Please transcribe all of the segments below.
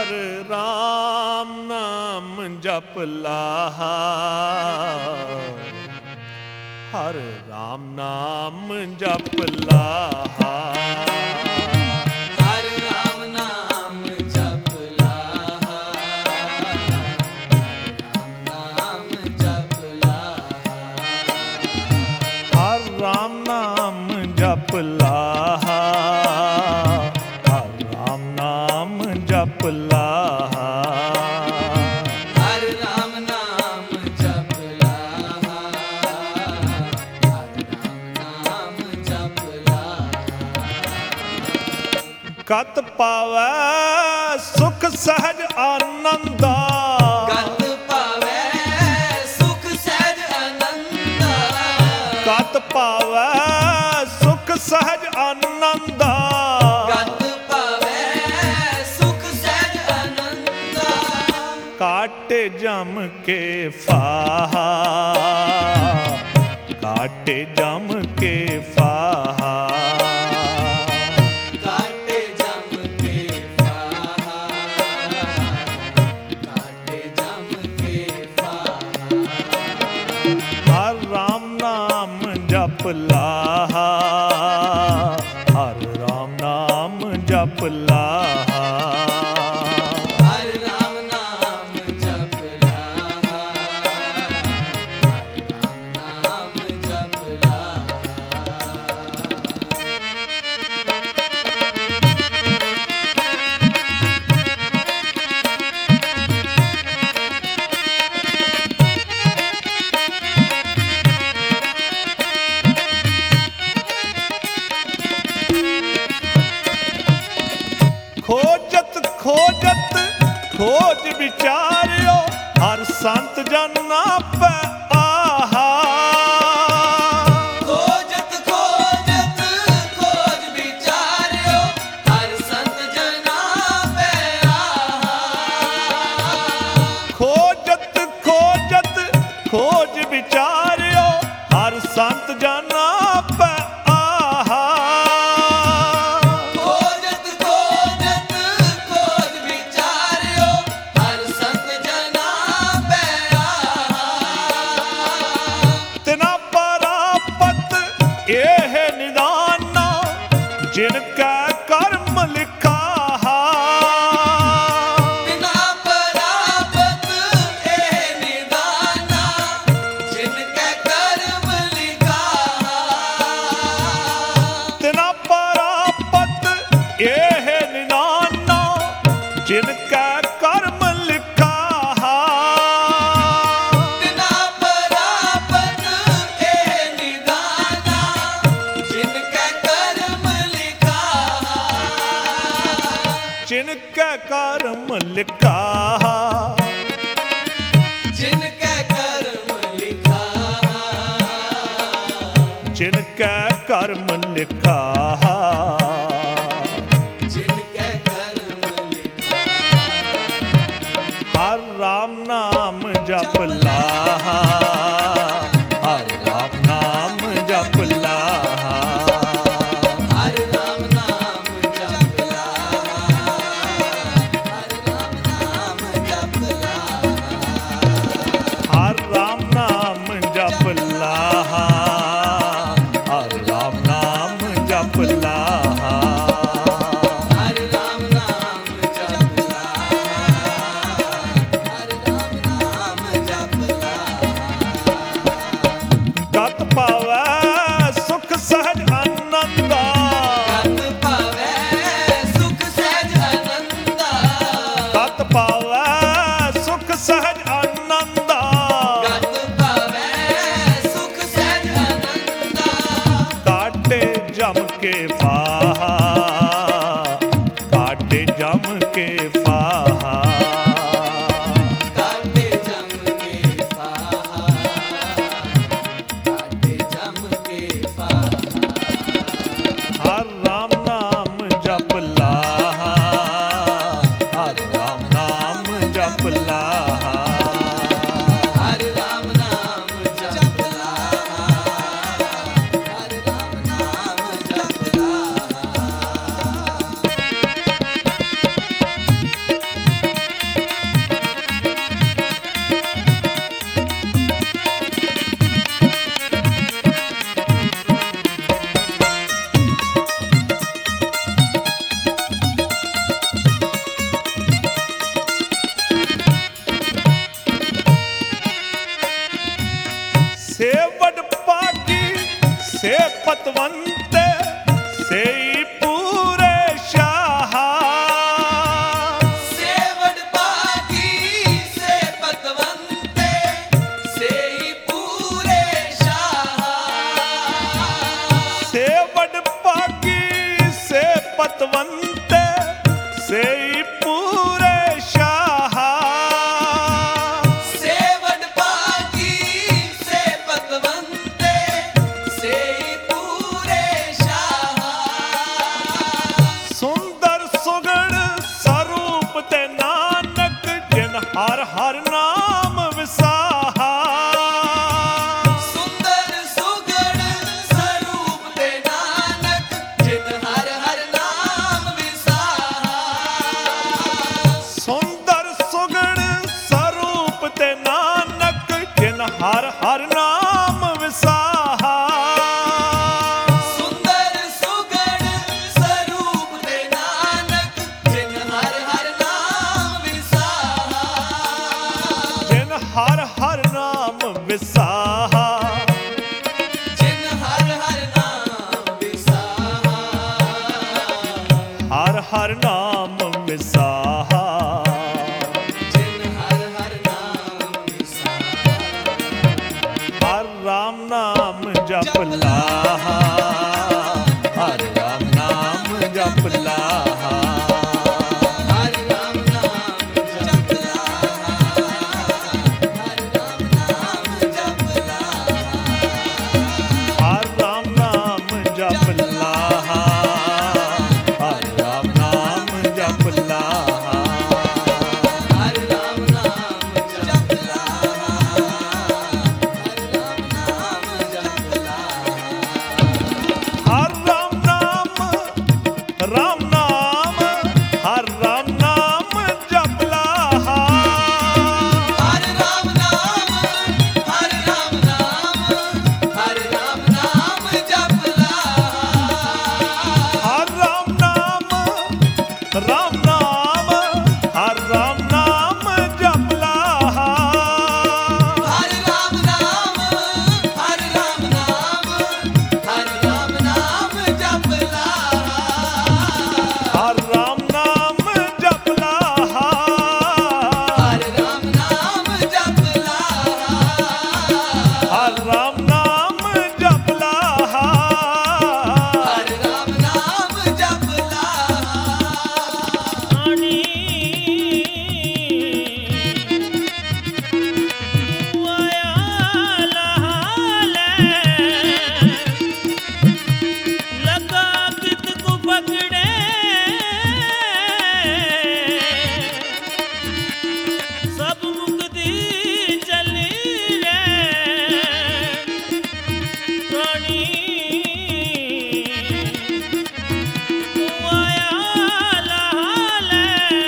ਹਰ ਰਾਮ ਨਾਮ ਜਪ ਲਾਹਾ, ਹਰ ਰਾਮ ਨਾਮ ਜਪ ਲਾਹਾ। ਹਰ ਰਾਮ ਨਾਮ ਜਪ ਲਾਹਾ, ਹਰ ਰਾਮ ਨਾਮ ਜਪ ਲਾਹਾ। ਹਰ ਰਾਮ ਨਾਮ ਜਪ ਲਾਹਾ, ਹਰ ਰਾਮ ਨਾਮ ਜਪ ਲਾਹਾ। ਹਰ ਰਾਮ ਨਾਮ ਜਪ ਲਾਹਾ, ਹਰ ਰਾਮ ਨਾਮ ਜਪ ਲਾਹਾ। ਕਤ ਪਾਵੈ ਸੁਖ ਸਹਿਜ ਆਨੰਦਾ, ਗਤ ਪਾਵੈ ਸੁਖ ਸਹਿਜ ਆਨੰਦਾ। ਕਤ ਪਾਵੈ ਸੁਖ ਸਹਿਜ ਆਨੰਦਾ। ਗਤ ਪਾਵੈ ਸੁਖ ਸਹਿਜ ਆਨੰਦਾ। ਕਾਟੇ ਜਮ ਕੇ ਫਾਹਾ, ਕਾਟੇ ਜਮ ਕੇ ਫਾਹਾ। ਕਾਟੇ ਜਮ ਕੇ ਫਾਹਾ, ਕਾਟੇ ਜਮ ਕੇ ਫਾਹਾ। ਹਰ ਰਾਮ ਨਾਮ ਜਪ ਲਾਹਾ, ਹਰ ਰਾਮ ਨਾਮ ਜਪ ਲਾਹਾ। ਹਰ ਰਾਮ ਨਾਮ ਜਪ ਲਾਹਾ, ਹਰ ਰਾਮ ਨਾਮ ਜਪ ਲਾਹਾ। ਖੋਜਤ ਖੋਜਤ ਖੋਜ ਵਿਚਾਰਿਓ, ਹਰ ਸੰਤ ਜਨਾ ਪੈ ਆਹਾ। ਖੋਜਤ ਖੋਜਤ ਖੋਜ ਵਿਚਾਰਿਓ, ਹਰ ਸੰਤ ਜਨਾ ਪੈ ਆਹਾ। ਖੋਜਤ ਖੋਜਤ ਖੋਜ ਵਿਚਾਰਿਓ, ਹਰ ਸੰਤ ਜਨਾ ਪੈ ਆਹਾ। ਖੋਜਤ ਖੋਜਤ ਖੋਜ ਵਿਚਾਰਿਓ, ਹਰ ਸੰਤ ਜਨਾ ਪੈ ਆਹਾ। ਤਿਨਾ ਪਰਾਪਤ ਇਹ ਨਿਦਾਨਾ, ਜਿਨ ਕੈ ਕਰਮ ਲਿਖਾਹਾ। ਬਿਨਾ ਪਰਾਪਤ ਇਹ ਨਿਦਾਨਾ, ਜਿਨ ਕੈ ਕਰਮ ਲਿਖਾਹਾ। ਤਿਨਾ ਪਰਾਪਤ ਇਹ ਨਿਦਾਨਾ, ਜਿਨ ਕੈ ਕਰਮ ਲਿਖਾਹਾ। ਬਿਨਾ ਪਰਾਪਤ ਇਹ ਨਿਦਾਨਾ, ਜਿਨ ਕੈ ਕਰਮ ਲਿਖਾਹਾ। ਜਿਨ ਕੈ ਕਰਮ ਲਿਖਾਹਾ। ਜਿਨ ਕੈ ਕਰਮ ਲਿਖਾਹਾ। ਜਿਨ ਕੈ ਕਰਮ ਲਿਖਾਹਾ। ਜਿਨ ਕੈ ਕਰਮ ਲਿਖਾਹਾ। ਹਰ ਰਾਮ ਨਾਮ ਜਪ ਲਾਹਾ, ਹਰ ਰਾਮ ਨਾਮ ਜਪ ਲਾਹਾ। ਹਰ ਰਾਮ ਨਾਮ ਜਪ ਲਾਹਾ, ਹਰ ਰਾਮ ਨਾਮ ਜਪ ਲਾਹਾ। ਹਰ ਰਾਮ ਨਾਮ ਜਪ ਲਾਹਾ, ਹਰ ਰਾਮ ਨਾਮ ਜਪ ਲਾਹਾ। ਹਰ ਰਾਮ ਨਾਮ ਜਪ ਲਾਹਾ, ਹਰ ਰਾਮ ਨਾਮ ਜਪ ਲਾਹਾ। ਗਤ ਪਾਵੈ ਸੁਖ ਸਹਿਜ ਆਨੰਦਾ, ਗਤ ਪਾਵੈ ਸੁਖ ਸਹਿਜ ਆਨੰਦਾ। ਗਤ ਪਾਵੈ ਸੁਖ ਸਹਿਜ ਆਨੰਦਾ। ਗਤ ਪਾਵੈ ਸੁਖ ਸਹਿਜ ਆਨੰਦਾ। ਕਾਟੇ ਜਮ ਕੇ ਫਾਹਾ, ਕਾਟੇ ਜਮ ਕੇ ਫਾਹਾ। ਕਾਟੇ ਜਮ ਕੇ ਫਾਹਾ, ਕਾਟੇ ਜਮ ਕੇ ਫਾਹਾ। ਹਰ ਰਾਮ ਨਾਮ ਜਪ ਲਾਹਾ, ਹਰ ਰਾਮ ਨਾਮ ਜਪ ਲਾਹਾ। ਹਰ ਰਾਮ ਨਾਮ ਜਪ ਲਾਹਾ, ਹਰ ਰਾਮ ਨਾਮ ਜਪ ਲਾਹਾ। ਹਰ ਹਰ ਨਾਮ ਵਿਸਾਹਾ ਸੁੰਦਰ ਸੁਗਣ ਸਰੂਪ ਤੇ ਨਾਨਕ ਜਿਨ ਹਰ ਹਰ ਨਾਮ ਵਿਸਾਹਾ ਸੁੰਦਰ ਸੁਗਣ ਸਰੂਪ ਤੇ ਨਾਨਕ ਜਿਨ ਹਰ ਹਰ ਨਾਮ ਵਿਸਾਹਾ ਸੁੰਦਰ ਸੁਗਣ ਸਰੂਪ ਤੇ ਨਾਨਕ ਜਿਨ ਹਰ ਹਰ ਨਾਮ ਵਿਸਾਹਾ ਜਿਨ ਹਰ ਹਰ ਨਾਮ ਵਿਸਾਹਾ ਜਿਨ ਹਰ ਹਰ ਨਾਮ ਵਿਸਾਹਾ ਹਰ ਹਰ ਨਾਮ ਵਿਸਾਹਾ ਜਿਨ ਹਰ ਹਰ ਨਾਮ ਵਿਸਾਹਾ ਹਰ ਰਾਮ ਨਾਮ ਜਪ ਲਾਹਾ ਹਰ ਰਾਮ ਨਾਮ ਜਪ ਲਾਹਾ ਹਰ ਰਾਮ ਨਾਮ ਜਪ ਲਾਹਾ ਹਰ ਰਾਮ ਨਾਮ ਜਪ ਲਾਹਾ ਹਰ ਰਾਮ ਨਾਮ ਜਪ ਲਾਹਾ ਹਰ ਰਾਮ ਨਾਮ ਜਪ ਲਾਹਾ ਹਰ ਰਾਮ ਨਾਮ ਜਪ ਲਾਹਾ ਹਰ ਰਾਮ ਨਾਮ ਜਪ ਲਾਹਾ ਹਰ ਰਾਮ ਨਾਮ ਰਾਮ ਨਾਮ ਹਰ ਰਾਮ ਨਾਮ ਜਪ ਲਾਹਾ ਹਰ ਰਾਮ ਨਾਮ ਹਰ ਰਾਮ ਨਾਮ ਹਰ ਰਾਮ ਨਾਮ ਜਪ ਲਾਹਾ ਹਰ ਰਾਮ ਨਾਮ ਰਾਮ ਨਾਮ ਹਰ ਰਾਮ ਨਾਮ ਜਪ ਲਾਹਾ ਹਰ ਰਾਮ ਨਾਮ ਹਰ ਰਾਮ ਨਾਮ ਹਰ ਰਾਮ ਨਾਮ ਜਪ ਲਾਹਾ ਹਰ ਰਾਮ ਨਾਮ ਜਪ ਲਾਹਾ ਹਰ ਰਾਮ ਨਾਮ ਜਪ ਲਾਹਾ ਹਰ ਰਾਮ ਨਾਮ ਜਪ ਲਾਹਾ ਹਰ ਰਾਮ ਨਾਮ ਜਪ ਲਾਹਾ ਆਣੀ ਆਇਆ ਲਹਾ ਲੈ ਲਗਾ ਕਿਤ ਕੋ ਪਕੜੇ ਸਭ ਮੁਕਤੀ ਚਲੀ ਰੇ ਰਾਣੀ ਆਇਆ ਲਹਾ ਲੈ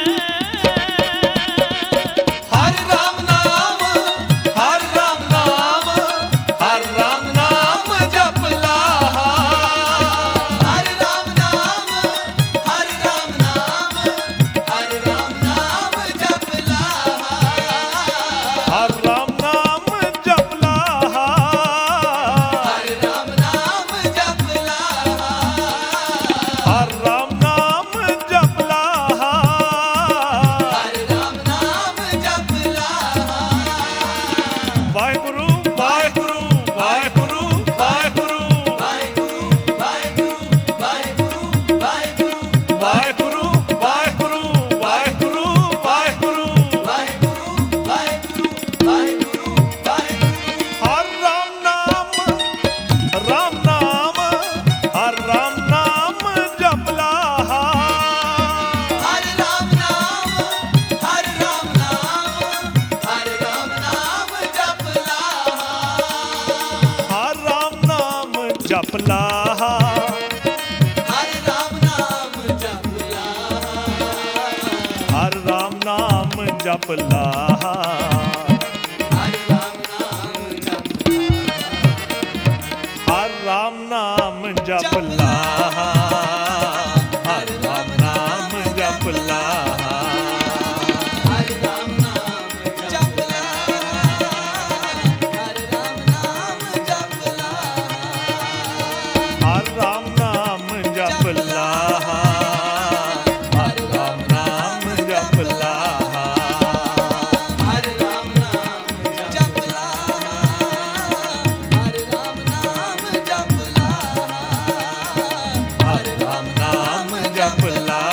ਹਰ ਰਾਮ ਨਾਮ ਹਰ ਰਾਮ ਨਾਮ ਹਰ ਰਾਮ ਨਾਮ ਜਪ ਲਾਹਾ ਹਰ ਰਾਮ ਨਾਮ ਹਰ ਰਾਮ ਨਾਮ ਹਰ ਰਾਮ ਨਾਮ ਜਪ ਲਾਹਾ ਹਰ ਰਾਮ ਨਾਮ ਜਪ ਲਾਹਾ ਹਰ ਰਾਮ ਨਾਮ ਜਪ ਲਾਹਾ ਹਰ ਰਾਮ ਨਾਮ ਜਪ ਲਾਹਾ ਹਰ ਰਾਮ ਨਾਮ ਜਪ ਲਾਹਾ ਵਾਹਿਗੁਰੂ ਵਾਹਿਗੁਰੂ ਵਾਹਿਗੁਰੂ ਵਾਹਿਗੁਰੂ ਵਾਹਿਗੁਰੂ ਵਾਹਿਗੁਰੂ ਵਾਹਿਗੁਰੂ ਵਾਹਿਗੁਰੂ ਵਾਹਿਗੁਰੂ ਵਾਹਿਗੁਰੂ ਵਾਹਿਗੁਰੂ ਵਾਹਿਗੁਰੂ ਵਾਹਿਗੁਰੂ ਵਾਹਿਗੁਰੂ ਵਾਹਿਗੁਰੂ ਵਾਹਿਗੁਰੂ ਹਰ ਰਾਮ ਨਾਮ ਰਾਮ ਨਾਮ ਹਰ ਰਾਮ ਨਾਮ ਜਪ ਲਾਹਾ ਹਰ ਰਾਮ ਨਾਮ ਹਰ ਰਾਮ ਨਾਮ ਹਰ ਰਾਮ ਨਾਮ ਜਪ ਲਾਹਾ ਹਰ ਰਾਮ ਨਾਮ ਜਪ ਲਾਹਾ ਹਰ ਰਾਮ ਨਾਮ ਜਪ ਲਾਹਾ ਹਰ ਰਾਮ ਨਾਮ ਜਪ ਲਾਹਾ ਹਰ ਰਾਮ ਨਾਮ ਜਪ ਹਰ ਰਾਮ ਨਾਮ ਜਪ ਲਾਹਾ ਹਰ ਰਾਮ ਨਾਮ ਜਪ ਲਾਹਾ ਹਰ ਰਾਮ ਨਾਮ ਜਪ ਲਾਹਾ ਹਰ ਰਾਮ ਨਾਮ ਜਪ ਲਾਹਾ ਹਰ ਰਾਮ ਨਾਮ ਜਪ ਲਾਹਾ ਹਰ ਰਾਮ ਨਾਮ ਜਪ ਲਾਹਾ ਹਰ ਰਾਮ ਨਾਮ ਜਪ ਲਾਹਾ ਹਰ ਰਾਮ ਨਾਮ ਜਪ ਲਾਹਾ ਹਰ ਰਾਮ ਨਾਮ ਜਪ ਲਾਹਾ